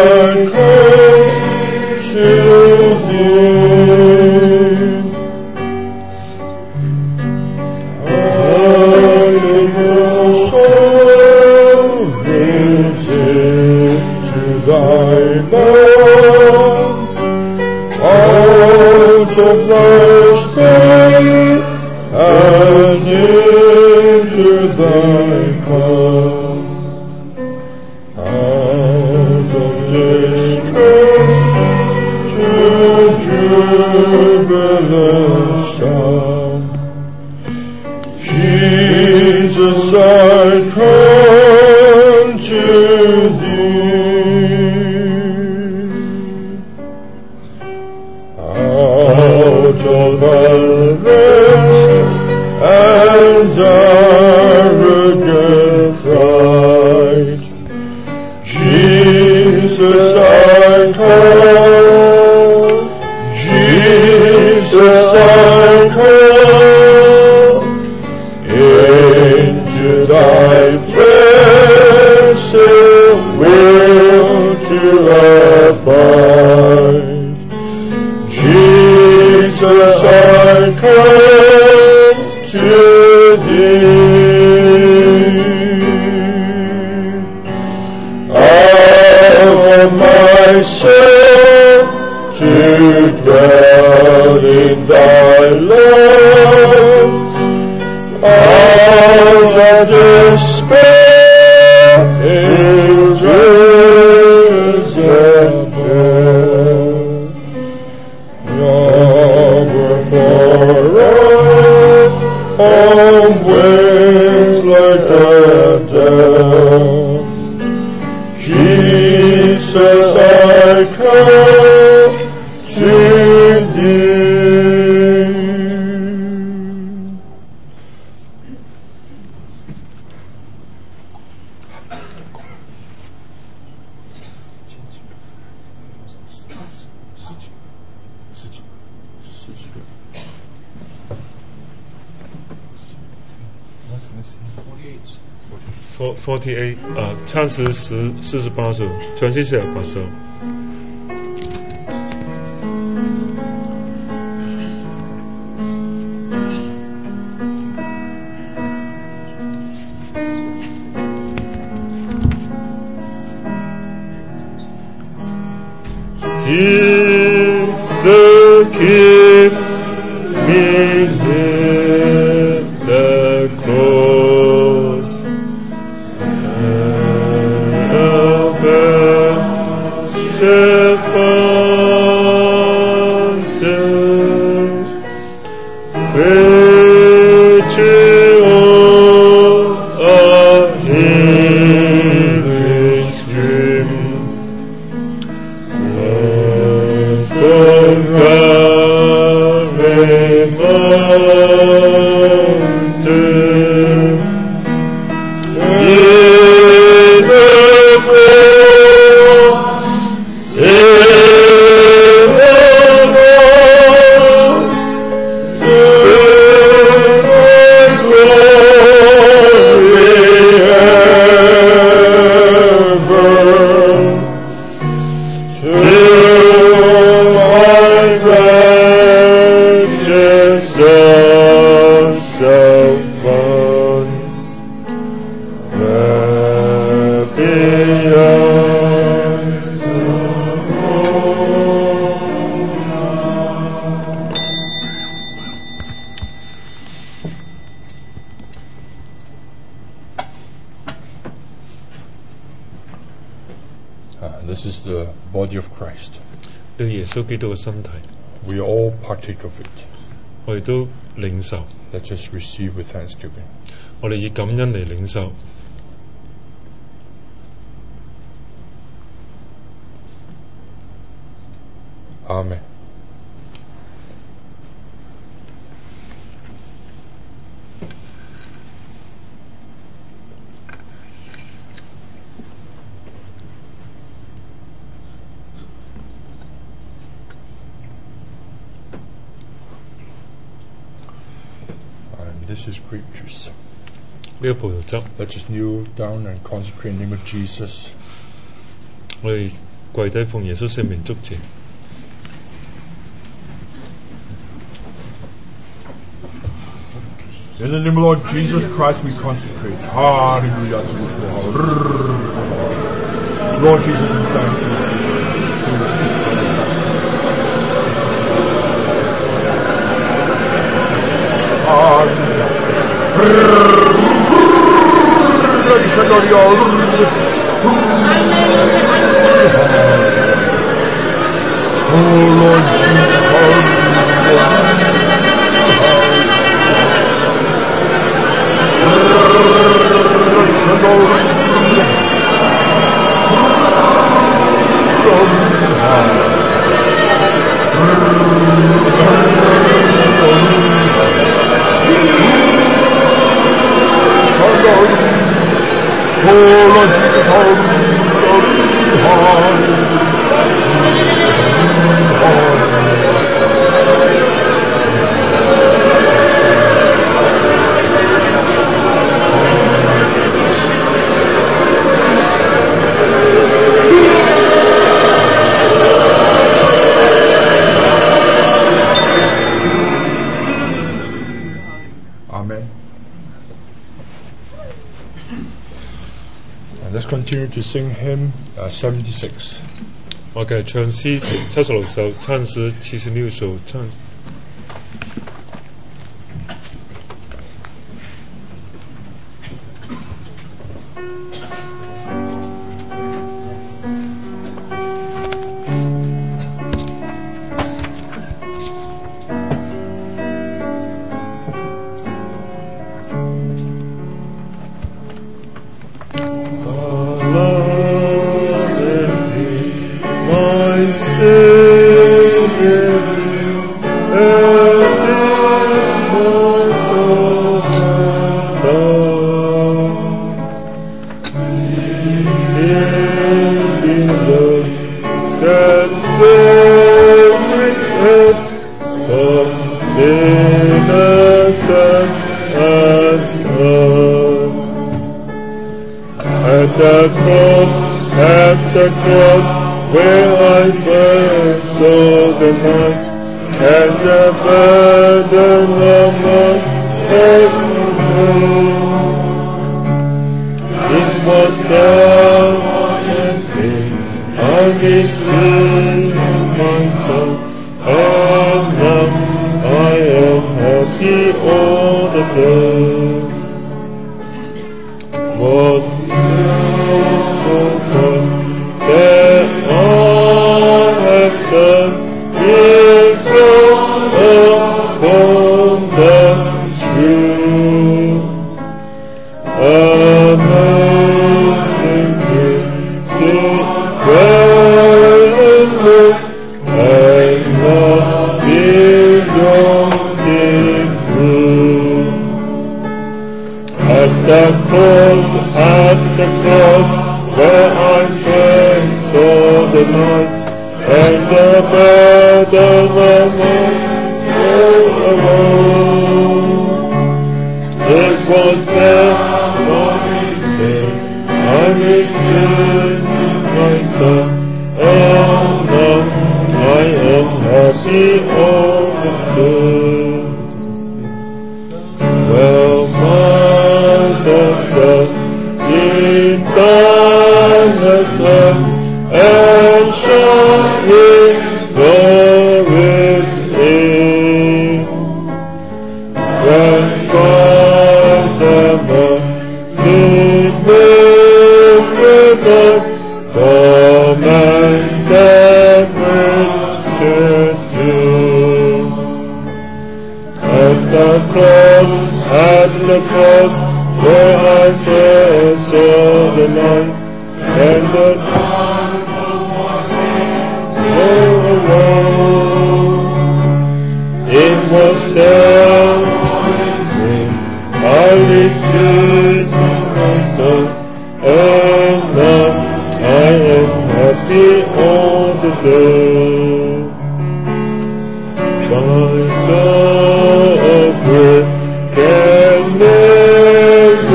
come to thee. Out of the soul visit to thy love, out of thy state and into thy calm, out of distress to jubilant sound. Jesus, I come to thee. Out of unrest and arrogant pride, Jesus, I come. Jesus, I come into thy blessed will to abide. Jesus, I come to thee. Out of myself to dwell in thy love, out of despair into riches and joy. Number for all, on wings like a dove. Jesus, I come to thee. 48唱诗48首，全诗48首。Jesus, keep me near the cross. This is the body of Christ. 呢個耶穌基督嘅身體， We all partake of it. 我哋都領受， Let's just receive with thanksgiving. 我哋以感恩嚟領受。 Amen. And this is grape juice. 呢個葡萄汁， Let's just kneel down and consecrate in the name of Jesus. 我哋跪低奉耶穌聖名祝謝。 In the name of Lord Jesus Christ we consecrate. Hallelujah to the Lord Jesus, we thank you. Hallelujah. Oh Lord Jesus, continue to sing hymn 76. 我繼續唱詩76首，찬스76首，唱。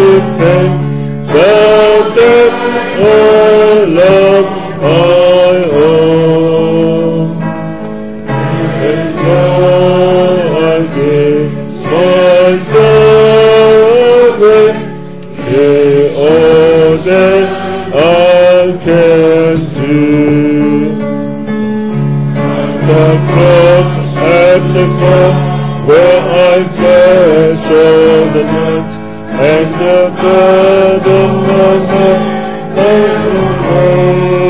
love I the cross at the cross, where I flesh all the night, and the burden was not away.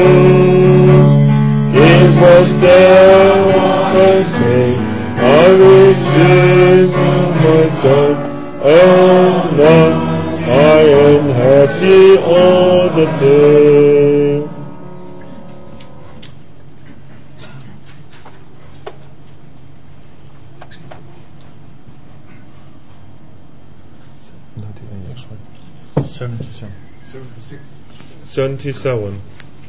It was there I say, I receive my son. Oh Lord, I am happy all the day. Next one. 77. 77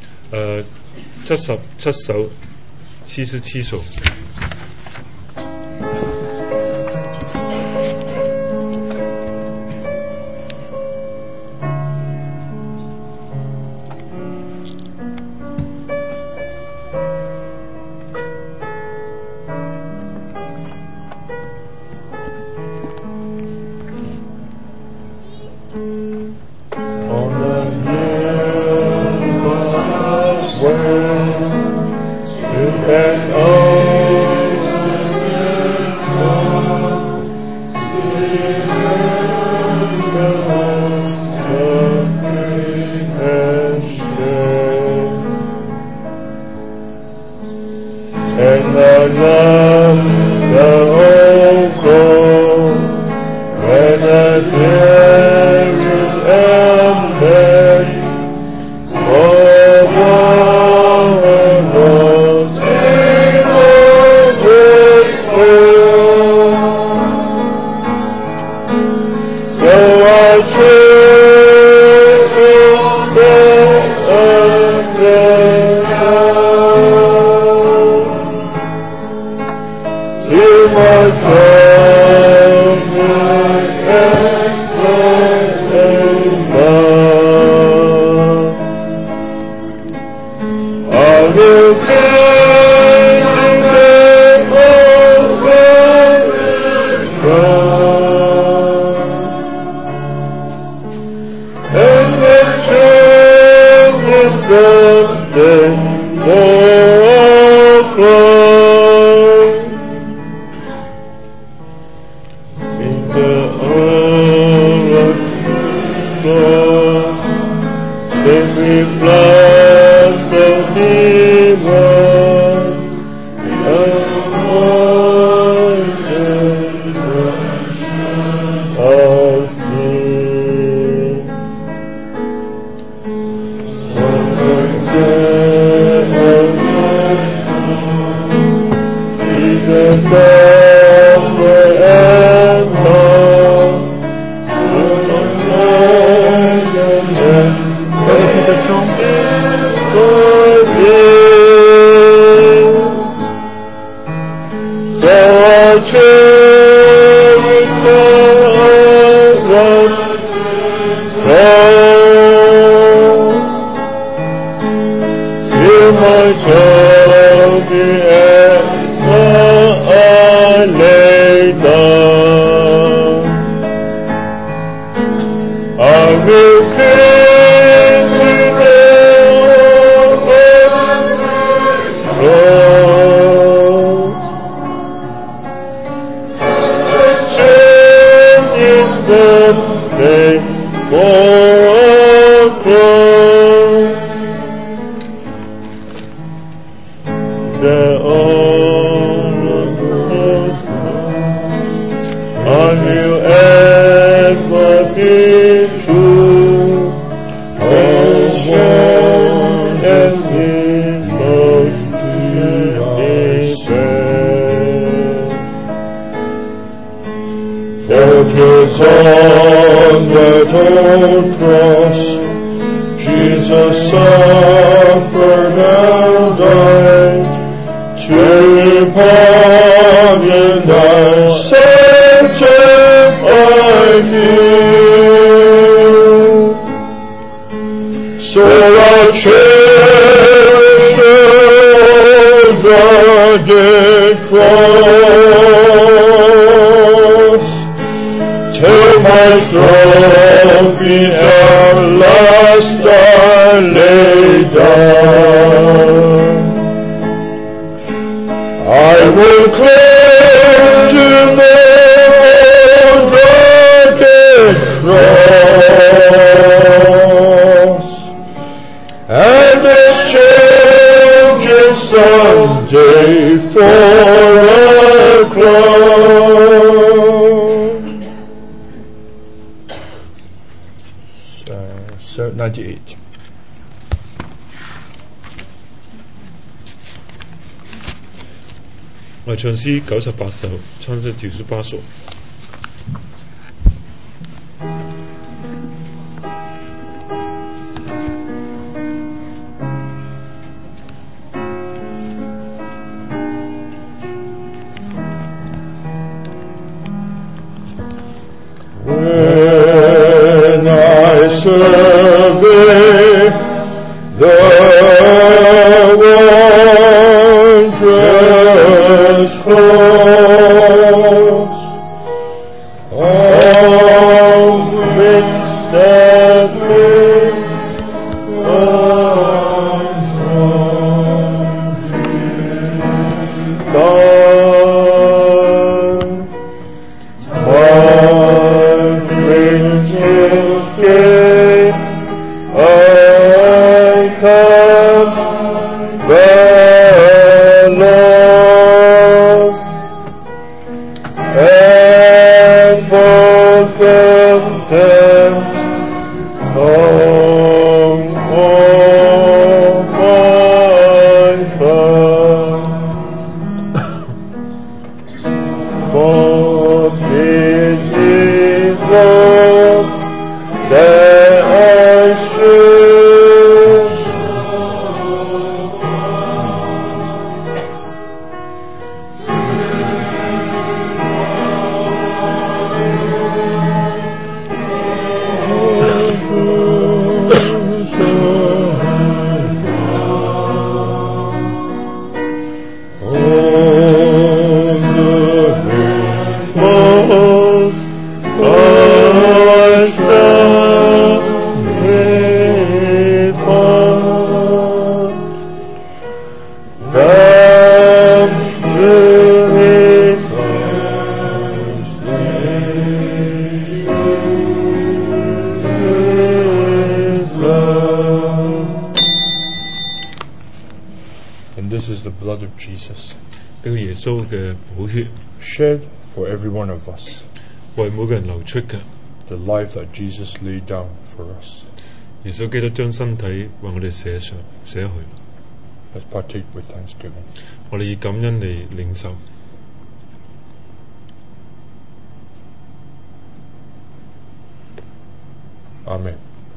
77首77首。And I love the whole soul, when the tears embrace, for all and all sing of this so I choose the myself, my exploits and love. I will sing the ocean dry, and the change is something more close. Then we fly from the words and voices of sin. From the dead of Jesus suffered and loved. So I cherish the till my soul be answer I lay down. I will sing to the someday for a cross. The honor I will ever be true. Oh, one as His love to For 'twas on that old cross Jesus suffered and died to pardon thy sanctified guilt. So I cherish those rugged cross, till my trophies at last I lay down. I will cling to the rugged cross and exchange it someday for a crown. 98. 我唱詩98首，唱詩98首。 When I survey the wondrous cross, on which that grace comes from God, my strangest gate I can't bear loss, and both contempt come of my path. But is it not that I should And this is the blood of Jesus, 呢個耶穌嘅寶血 shed for every one of us, 為每個人流出嘅。 the life that Jesus laid down for us. 耶穌基督將身體為我哋寫去， Let's partake with thanksgiving. 我哋以感恩嚟領受。 Amen.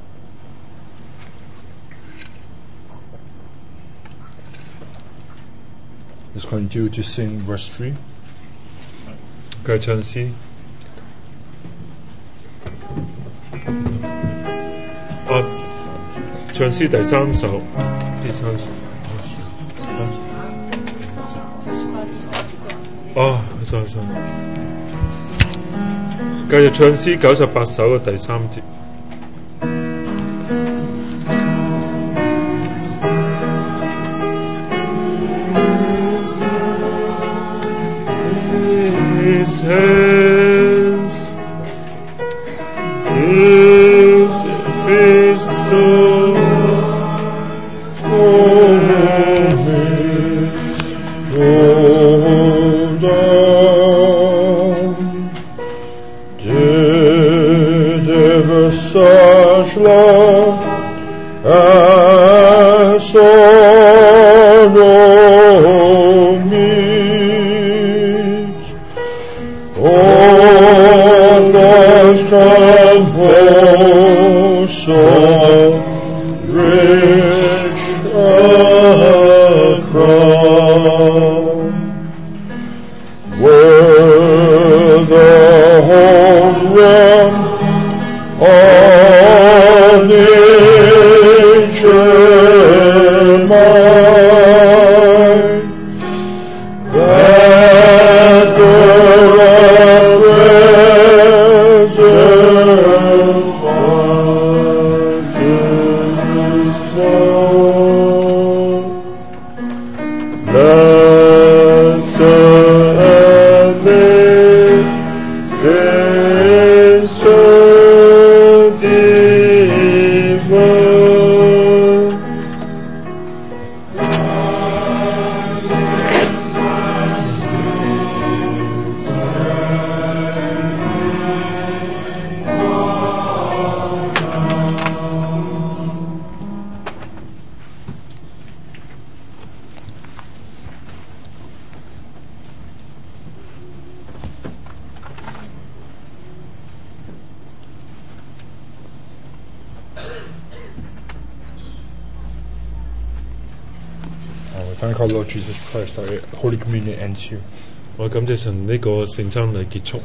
Let's continue to sing verse 3. 繼續唱詩。唱詩第3首，第3首。sorry。繼續唱詩98首嘅第3節。His hands, his face so hold on. Did ever such love and sorrow meet? Oh, love's compose so rich a crown, were the whole realm of nature mine, that were a present far to snow. Blessed Thank our Lord Jesus Christ. Our Holy Communion ends here. 我感謝神呢個聖餐禮結束。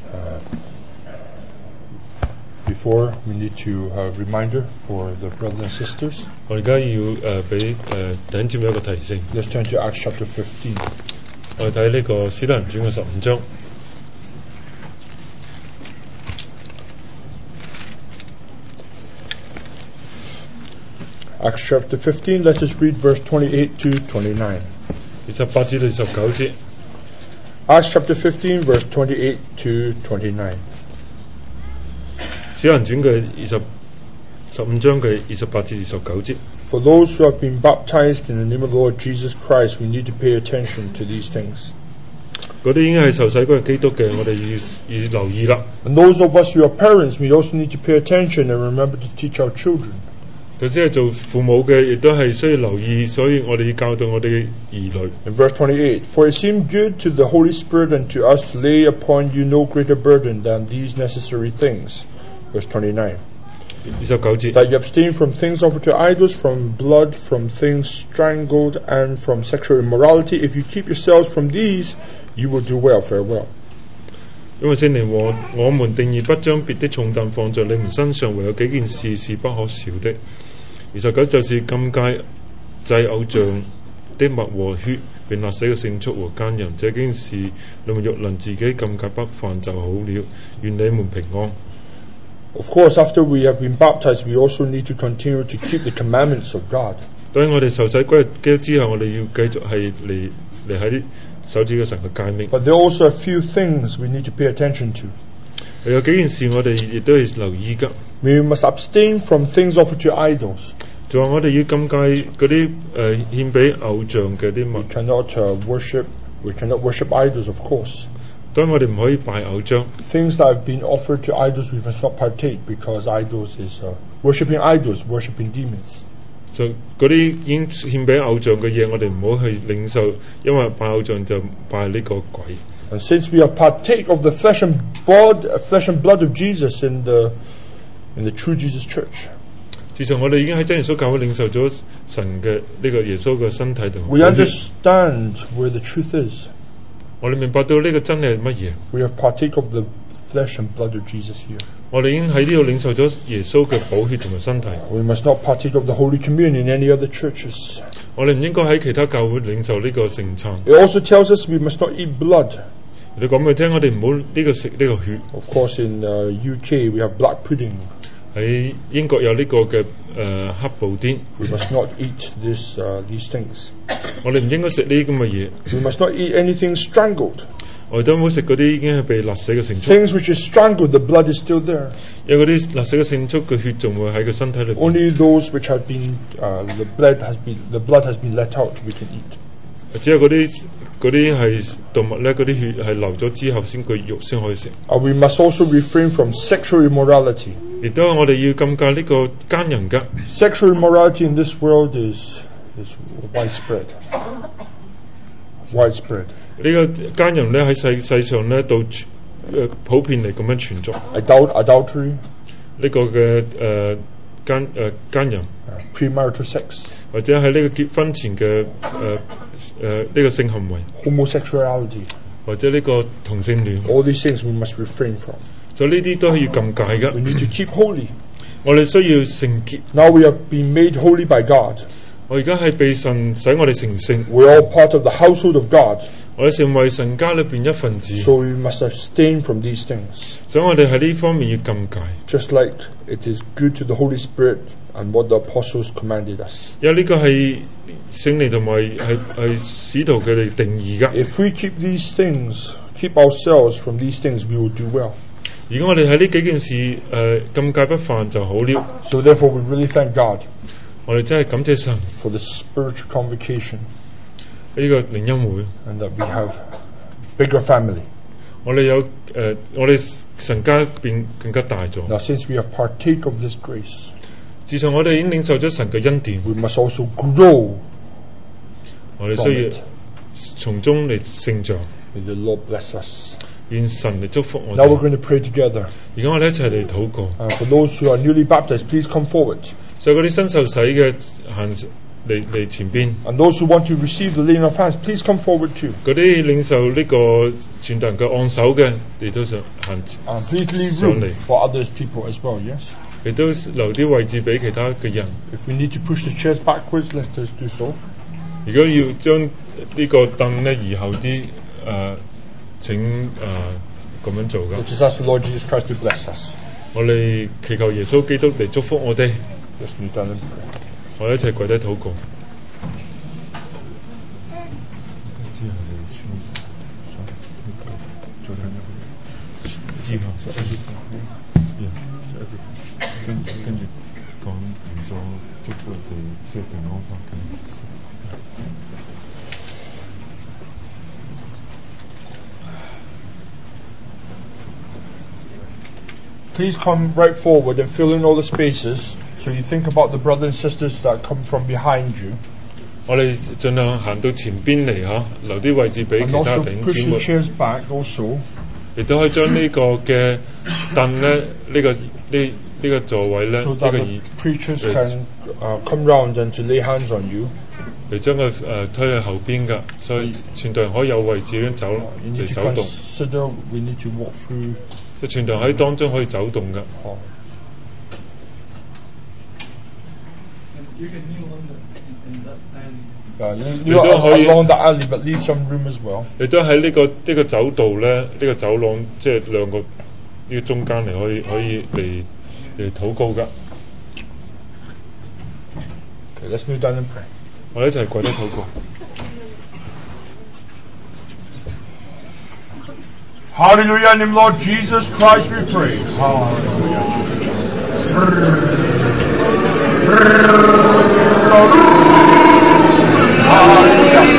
Before we need to reminder for the brothers and sisters. 我而家要俾弟兄姊妹一個提醒。 Let's turn to Acts chapter 15. 我哋睇呢個《使徒行傳》嘅15章。 Acts chapter 15, let us read verse 28 to 29. 28至到29節。 Acts chapter 15, verse 28 to 29. 使徒行傳嘅15章嘅28至29節。 For those who have been baptized in the name of the Lord Jesus Christ, we need to pay attention to these things. 嗰啲已經係受洗嗰個基督嘅，我哋要留意啦。 And those of us who are parents, we also need to pay attention and remember to teach our children. 頭先係做父母嘅，亦都係需要留意，所以我哋要教導我哋嘅兒女。 In verse 28, For it seemed good to the Holy Spirit and to us to lay upon you no greater burden than these necessary things. Verse 29. 29節。 That you abstain from things offered to idols, from blood, from things strangled, and from sexual immorality. If you keep yourselves from these, you will do well. Farewell. 因為聖靈和我們定義不將別的重擔放在你們身上，唯有幾件事是不可少的。29就是禁戒祭偶像的物和血，並勒死嘅牲畜和奸淫。這件事你們若能自己禁戒不犯就好了。願你們平安。 Of course, after we have been baptized, we also need to continue to keep the commandments of God. 當然我哋受洗歸入基督之後，我哋要繼續係嚟喺啲守住嘅神嘅誡命。 But there are also a few things we need to pay attention to. 有幾件事我哋亦都要留意㗎。 We must abstain from things offered to idols. 就話我哋要禁戒嗰啲獻俾偶像嘅啲物。 We cannot worship idols, of course. 當然我哋唔可以拜偶像。 Things that have been offered to idols, we must not partake, because idols is worshipping idols, worshipping demons. 就嗰啲已經獻俾偶像嘅嘢，我哋唔好去領受，因為拜偶像就拜呢個鬼。 And since we have partake of the flesh and blood of Jesus in the true Jesus Church, 自從我哋已經喺真耶穌教會領受咗神嘅呢個耶穌嘅身體同 we understand where the truth is. 我哋明白到呢個真理係乜嘢。 We have partake of the flesh and blood of Jesus here. 我哋已經喺呢度領受咗耶穌嘅寶血同埋身體。 We must not partake of the Holy Communion in any other churches. 我哋唔應該喺其他教會領受呢個聖餐。 It also tells us we must not eat blood. 你講俾佢聽，我哋唔好呢個食呢個血。 Of course, in UK we have black pudding. 喺英國有呢個嘅黑布甸。 We must not eat these things. 我哋唔應該食呢啲咁嘅嘢。 We must not eat anything strangled. 我哋都唔好食嗰啲已經係被勒死嘅牲畜。 Things which is strangled, the blood is still there. 因為嗰啲勒死嘅牲畜嘅血仲會喺佢身體裏邊。 Only those which have been the blood has been let out we can eat. 只有嗰啲係動物咧，嗰啲血係流咗之後先佢肉先可以食。 We must also refrain from sexual immorality. 亦都我哋要禁戒呢個奸淫㗎。 Sexual immorality in this world is widespread. Widespread. 呢個奸淫咧喺世上咧到普遍嚟咁樣存在。 Adultery. 呢個嘅奸淫。 Premarital sex. 或者喺呢個結婚前嘅呢個性行為。 Homosexuality. 或者呢個同性戀。 All these things we must refrain from. 就呢啲都係要禁戒㗎。 We need to keep holy. 我哋需要聖潔。 Now we have been made holy by God. 我而家係被神使我哋成聖。 We are all part of the household of God. 我哋成為神家裏邊一份子。 So we must abstain from these things. 所以我哋喺呢方面要禁戒。 Just like it is good to the Holy Spirit and what the apostles commanded us. 因為呢個係聖靈同埋係使徒佢哋定義㗎。 If we keep these things, keep ourselves from these things, we will do well. 如果我哋喺呢幾件事禁戒不犯就好了。 So therefore we really thank God. 我哋真係感謝神 for the spiritual convocation. 呢個靈恩會 And that we have bigger family. 我哋有我哋神家變更加大咗。 Now since we have partake of this grace, 自從我哋已經領受咗神嘅恩典 we must also grow. 我哋需要從中嚟成長。 May the Lord bless us. 願神嚟祝福我哋。 Now we're going to pray together. 而家我哋一齊嚟禱告。 For those who are newly baptized, please come forward. 所以嗰啲新受洗嘅嚟前邊。 And those who want to receive the laying of hands, please come forward too. 嗰啲領受呢個傳道人嘅按手嘅，你都想行 And please leave 上 room 嚟， for others people as well, yes? 亦都留啲位置俾其他嘅人。 If we need to push the chairs backwards, let us do so. 如果要將呢個凳咧移後啲，請咁樣做噶。 Let us ask the Lord Jesus Christ to bless us. 我哋祈求耶穌基督嚟祝福我哋， Let's kneel down and pray. 我哋一齊跪低禱告。跟住講完咗祝福佢哋，即係平安翻緊。 Please come right forward and fill in all the spaces. So you think about the brothers and sisters that come from behind you. 我哋盡量行到前邊嚟嚇，留啲位置俾 And 其他 also 弟兄 push 姊 the 妹， chairs back also. 亦都可以將呢個嘅凳咧，呢個座位咧， So 呢 that 個 the 椅 preachers can come round and to lay hands on you. 嚟將佢推去後邊㗎，所以傳道人可以有位置咧走 You 嚟 need to 走動， consider we need to walk through. 即係傳道人喺當中可以走動㗎。 You can kneel on in that and You are along the alley, but leave some room as well. 亦都喺呢個走道咧，呢個走廊即係兩個呢個中間嚟可以嚟禱告㗎。 Okay, let's kneel down and pray. 我哋一齊跪低禱告。 Hallelujah, in the name of Lord Jesus Christ we pray. Hallelujah. Hallelujah.